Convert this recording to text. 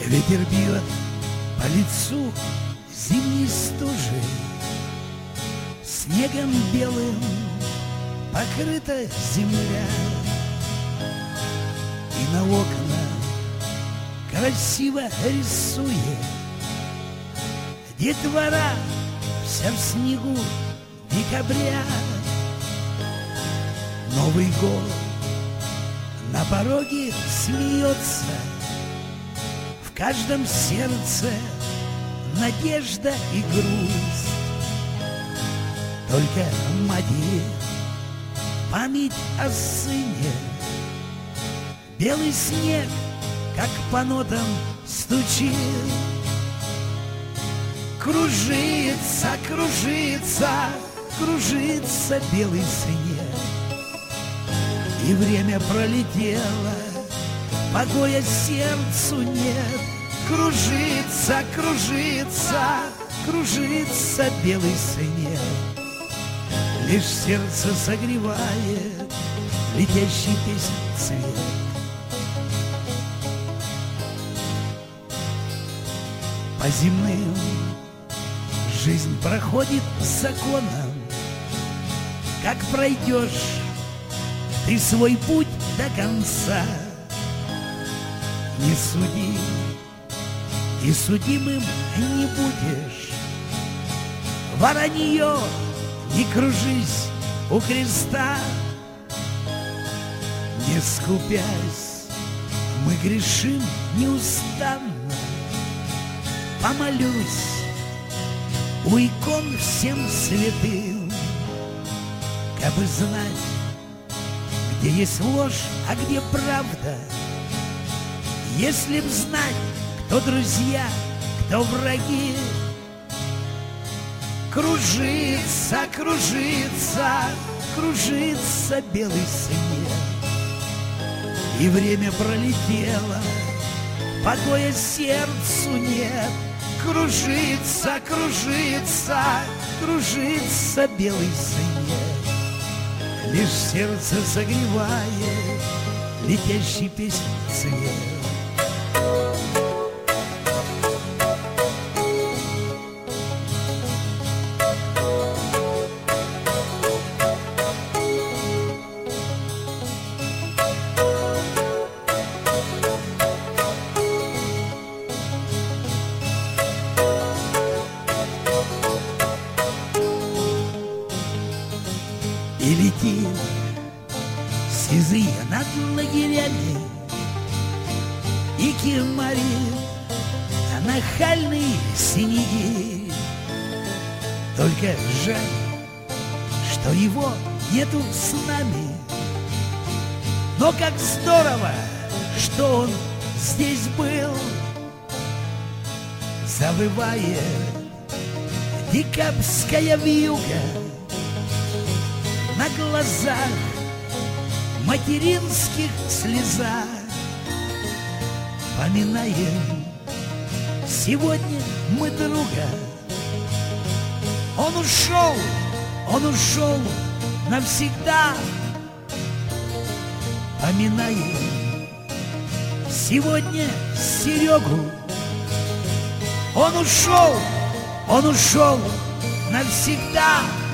Ветер бьет по лицу зимней стужи, снегом белым покрыта земля, и на окна красиво рисует детвора вся в снегу декабря. Новый год на пороге смеется, в каждом сердце надежда и грусть. Только матери память о сыне, белый снег, как по нотам стучит. Кружится, кружится, кружится белый снег, и время пролетело, покоя сердцу нет. Кружится, кружится, кружится белый снег, лишь сердце согревает летящий песнь цвет. По земным жизнь проходит законом, как пройдешь ты свой путь до конца. Не суди, и судимым не будешь. Воронье, не кружись у креста. Не скупясь, мы грешим неустанно. Помолюсь у икон всем святым, кабы знать, где есть ложь, а где правда. Если б знать, кто друзья, кто враги. Кружится, кружится, кружится белый снег, и время пролетело, покоя сердцу нет. Кружится, кружится, кружится белый снег, лишь сердце согревает летящий песнь цвет. И летит сизые над лагерями, и кемарит нахальные синяки. Только жаль, что его нету с нами. Но как здорово, что он здесь был. Завывает декабрьская вьюга, на глазах материнских слеза. Поминаем сегодня мы друга. Он ушел навсегда. Поминаем сегодня Серегу. Он ушел навсегда.